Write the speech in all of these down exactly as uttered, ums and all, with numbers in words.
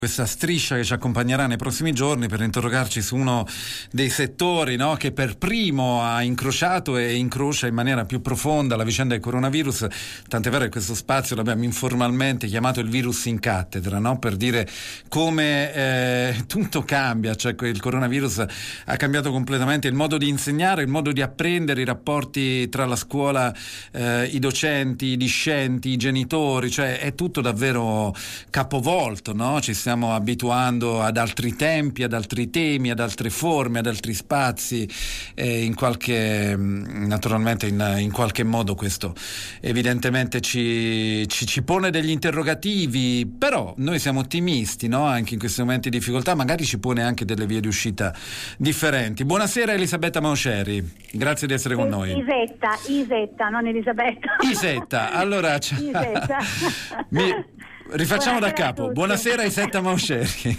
Questa striscia che ci accompagnerà nei prossimi giorni per interrogarci su uno dei settori, no, che per primo ha incrociato e incrocia in maniera più profonda la vicenda del coronavirus. Tant'è vero che questo spazio l'abbiamo informalmente chiamato il virus in cattedra, no? Per dire come eh, tutto cambia, cioè il coronavirus ha cambiato completamente il modo di insegnare, il modo di apprendere, i rapporti tra la scuola, eh, i docenti, i discenti, i genitori, cioè è tutto davvero capovolto, no? Ci stiamo stiamo abituando ad altri tempi, ad altri temi, ad altre forme, ad altri spazi, e in qualche naturalmente in, in qualche modo questo evidentemente ci, ci, ci pone degli interrogativi, però noi siamo ottimisti, no? Anche in questi momenti di difficoltà magari ci pone anche delle vie di uscita differenti. Buonasera Elisabetta Mauceri, grazie di essere con noi. Isetta, Isetta, non Elisabetta. Isetta, allora Isetta. Mi... Rifacciamo Buonasera da capo. Buonasera Isetta Mauceri.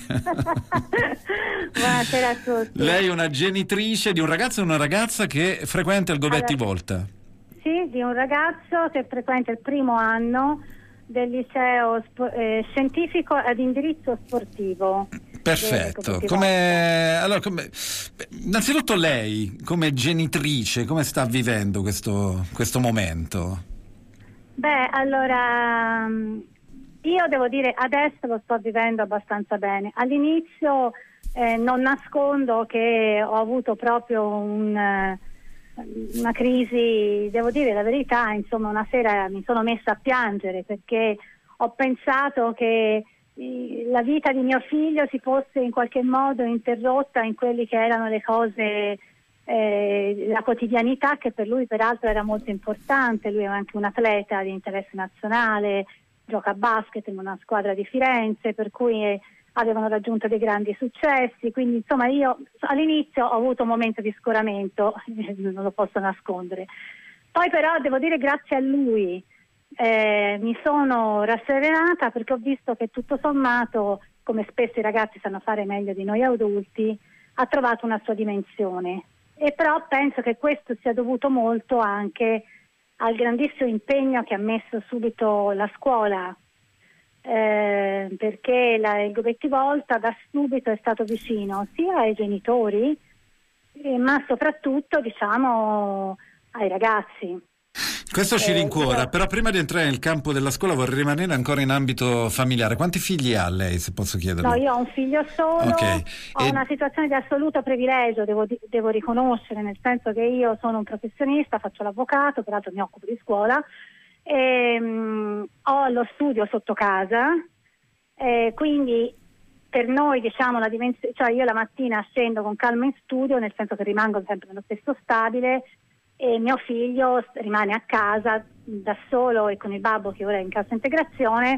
Buonasera a tutti. Lei è una genitrice di un ragazzo e una ragazza che frequenta il Gobetti Allora, Volta. Sì, di un ragazzo che frequenta il primo anno del liceo spo- eh, scientifico ad indirizzo sportivo. Perfetto. Come, allora, come, beh, innanzitutto lei, come genitrice, come sta vivendo questo, questo momento? Beh, allora... io devo dire adesso lo sto vivendo abbastanza bene. All'inizio eh, non nascondo che ho avuto proprio un, eh, una crisi, devo dire la verità, insomma una sera mi sono messa a piangere perché ho pensato che eh, la vita di mio figlio si fosse in qualche modo interrotta in quelli che erano le cose, eh, la quotidianità che per lui peraltro era molto importante. Lui è anche un atleta di interesse nazionale, gioca a basket in una squadra di Firenze, per cui eh, avevano raggiunto dei grandi successi, quindi insomma io all'inizio ho avuto un momento di scoramento, non lo posso nascondere. Poi però devo dire grazie a lui eh, mi sono rasserenata perché ho visto che tutto sommato, come spesso i ragazzi sanno fare meglio di noi adulti, ha trovato una sua dimensione, e però penso che questo sia dovuto molto anche al grandissimo impegno che ha messo subito la scuola, eh, perché la, il Gobetti Volta da subito è stato vicino sia ai genitori, eh, ma soprattutto diciamo ai ragazzi. Questo ci Eh, rincuora, io... però prima di entrare nel campo della scuola vorrei rimanere ancora in ambito familiare. Quanti figli ha lei, se posso chiederlo? No, io ho un figlio solo, okay. ho e... una situazione di assoluto privilegio, devo, devo riconoscere, nel senso che io sono un professionista, faccio l'avvocato, peraltro mi occupo di scuola, e, um, ho lo studio sotto casa, e quindi per noi diciamo la dimensione, cioè io la mattina scendo con calma in studio, nel senso che rimango sempre nello stesso stabile, e mio figlio rimane a casa da solo e con il babbo che ora è in cassa integrazione,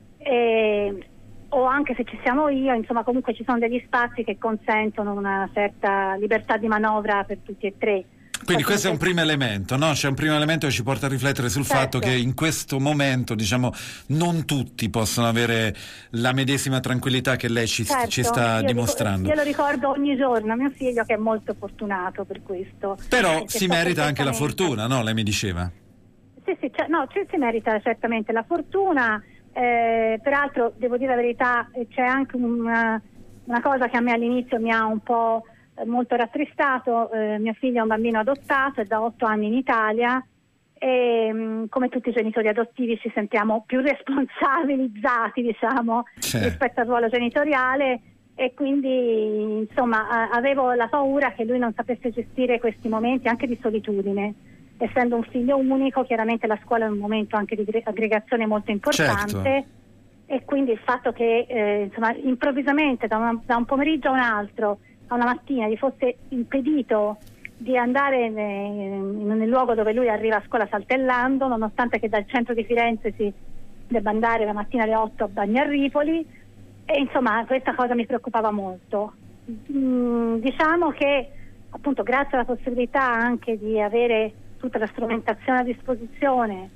e, o anche se ci siamo io, insomma comunque ci sono degli spazi che consentono una certa libertà di manovra per tutti e tre. Quindi questo è un primo elemento, no? C'è un primo elemento che ci porta a riflettere sul certo. fatto che in questo momento, diciamo, non tutti possono avere la medesima tranquillità che lei ci, certo. ci sta io dimostrando. Dico, io lo ricordo ogni giorno, mio figlio, che è molto fortunato per questo. Però si merita anche la fortuna, no? Lei mi diceva. Sì, sì, cioè, no, ci si merita certamente la fortuna, eh, peraltro devo dire la verità, c'è anche una, una cosa che a me all'inizio mi ha un po' molto rattristato. Eh, mio figlio è un bambino adottato, è da otto anni in Italia e mh, come tutti i genitori adottivi ci sentiamo più responsabilizzati, diciamo, sì. rispetto al ruolo genitoriale, e quindi insomma avevo la paura che lui non sapesse gestire questi momenti anche di solitudine. Essendo un figlio unico, chiaramente la scuola è un momento anche di aggregazione molto importante, certo. E quindi il fatto che eh, insomma improvvisamente da, una, da un pomeriggio a un altro, a una mattina, gli fosse impedito di andare nel luogo dove lui arriva a scuola saltellando, nonostante che dal centro di Firenze si debba andare la mattina alle otto a Bagnarripoli, e insomma questa cosa mi preoccupava molto. Mm, diciamo che appunto grazie alla possibilità anche di avere tutta la strumentazione a disposizione,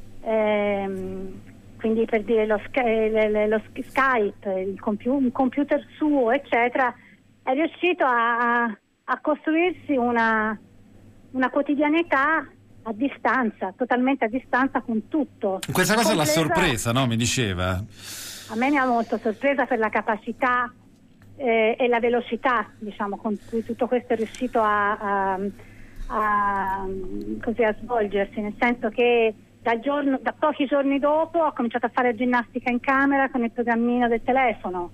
ehm, quindi per dire lo, lo, lo Skype, il compu- un computer suo eccetera, è riuscito a, a costruirsi una, una quotidianità a distanza, totalmente a distanza con tutto. Questa cosa compresa... l'ha sorpresa, no? Mi diceva. a me mi ha molto sorpresa per la capacità eh, e la velocità, diciamo, con cui tutto questo è riuscito a, a, a, così, a svolgersi, nel senso che da, giorno, da pochi giorni dopo ho cominciato a fare ginnastica in camera con il programmino del telefono,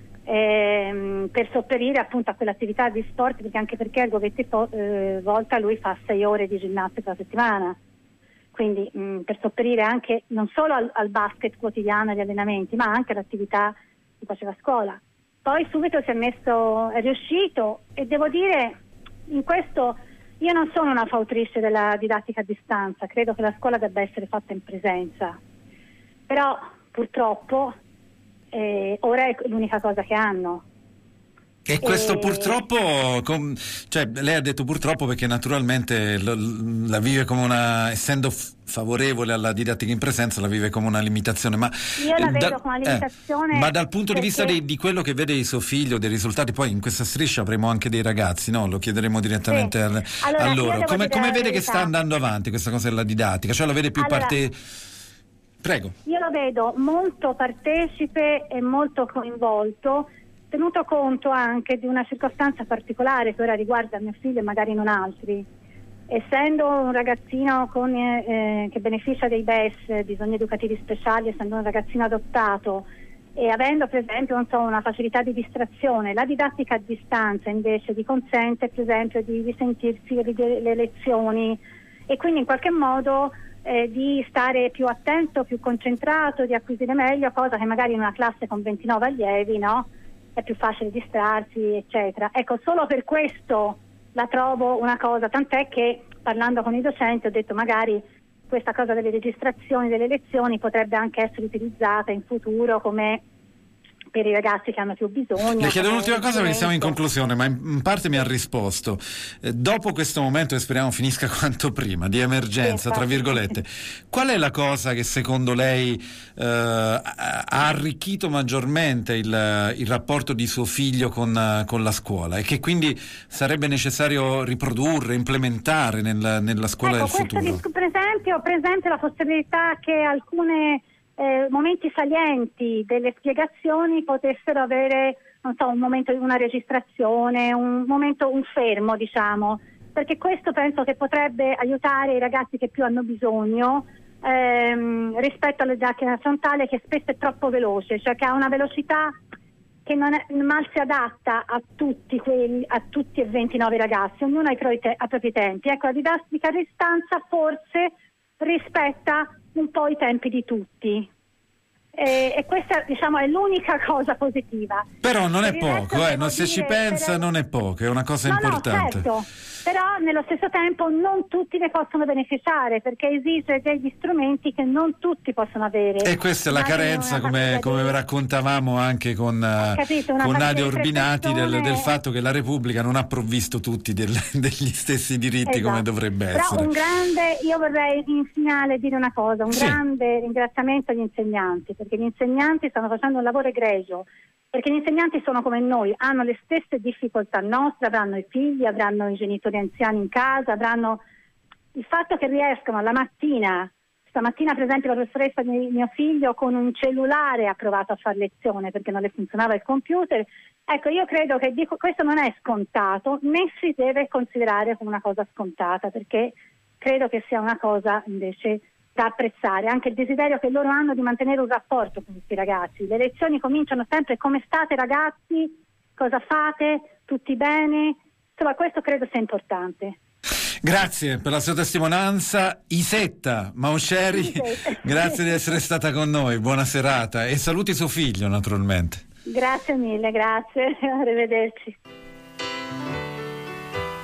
ehm, per sopperire appunto a quell'attività di sport, perché anche perché il Govetti eh, Volta lui fa sei ore di ginnastica a settimana, quindi mh, per sopperire anche non solo al, al basket quotidiano, agli allenamenti, ma anche all'attività che faceva a scuola. Poi subito si è messo, è riuscito, e devo dire, in questo io non sono una fautrice della didattica a distanza, credo che la scuola debba essere fatta in presenza, però purtroppo eh, ora è l'unica cosa che hanno. E questo e... purtroppo, com, cioè lei ha detto purtroppo perché naturalmente lo, la vive come una, essendo f- favorevole alla didattica in presenza, la vive come una limitazione, ma io la vedo da, come una limitazione, eh, ma dal punto perché... di vista di, di quello che vede di suo figlio, dei risultati, poi in questa striscia avremo anche dei ragazzi, no? Lo chiederemo direttamente sì. al, allora, a loro. Come, come vede che sta andando avanti questa cosa della didattica? Cioè la vede più allora, parte... Prego. Io lo vedo molto partecipe e molto coinvolto, tenuto conto anche di una circostanza particolare che ora riguarda mio figlio e magari non altri. Essendo un ragazzino con, eh, che beneficia dei B E S, bisogni educativi speciali, essendo un ragazzino adottato e avendo per esempio non so, una facilità di distrazione, la didattica a distanza invece gli consente per esempio di, di sentirsi le lezioni e quindi in qualche modo eh, di stare più attento, più concentrato, di acquisire meglio, cosa che magari in una classe con ventinove allievi, no? È più facile distrarsi, eccetera. Ecco, solo per questo la trovo una cosa, tant'è che parlando con i docenti ho detto magari questa cosa delle registrazioni delle lezioni potrebbe anche essere utilizzata in futuro come per i ragazzi che hanno più bisogno. Le chiedo un'ultima cosa perché siamo in conclusione, ma in, in parte mi ha risposto. Eh, dopo questo momento, e speriamo finisca quanto prima, di emergenza, tra virgolette, qual è la cosa che secondo lei eh, ha arricchito maggiormente il, il rapporto di suo figlio con, con la scuola e che quindi sarebbe necessario riprodurre, implementare nel, nella scuola ecco, del futuro? Questo, per esempio, per esempio la possibilità che alcune Eh, momenti salienti delle spiegazioni potessero avere, non so, un momento di una registrazione, un momento, un fermo, diciamo, perché questo penso che potrebbe aiutare i ragazzi che più hanno bisogno ehm, rispetto alla didattica frontale che spesso è troppo veloce, cioè che ha una velocità che non è, mal si adatta a tutti quelli, a tutti e ventinove ragazzi, ognuno ha i propri, te- ha i propri tempi. Ecco, la didattica a distanza forse rispetta un po' i tempi di tutti e, e questa diciamo è l'unica cosa positiva, però non è per poco, eh, non, se ci pensa non è poco, è una cosa no, importante. No, certo. Però nello stesso tempo non tutti ne possono beneficiare perché esige degli strumenti che non tutti possono avere. E questa è la Immagino carenza, come, di... come raccontavamo anche con, capito, con Nadia Urbinati, persone... del, del fatto che la Repubblica non ha provvisto tutti del, degli stessi diritti, esatto, come dovrebbe Però essere. Un grande, io vorrei in finale dire una cosa, un sì. grande ringraziamento agli insegnanti, perché gli insegnanti stanno facendo un lavoro egregio. Perché gli insegnanti sono come noi, hanno le stesse difficoltà nostre, avranno i figli, avranno i genitori anziani in casa, avranno il fatto che riescano la mattina, stamattina per esempio la professoressa di mio figlio con un cellulare ha provato a fare lezione perché non le funzionava il computer. Ecco, io credo che dico, questo non è scontato, né si deve considerare come una cosa scontata, perché credo che sia una cosa invece da apprezzare, anche il desiderio che loro hanno di mantenere un rapporto con questi ragazzi. Le lezioni cominciano sempre: come state ragazzi, cosa fate, tutti bene, insomma questo credo sia importante. Grazie per la sua testimonianza. Isetta Mauceri, grazie di essere stata con noi, buona serata e saluti suo figlio naturalmente. Grazie mille, grazie, arrivederci.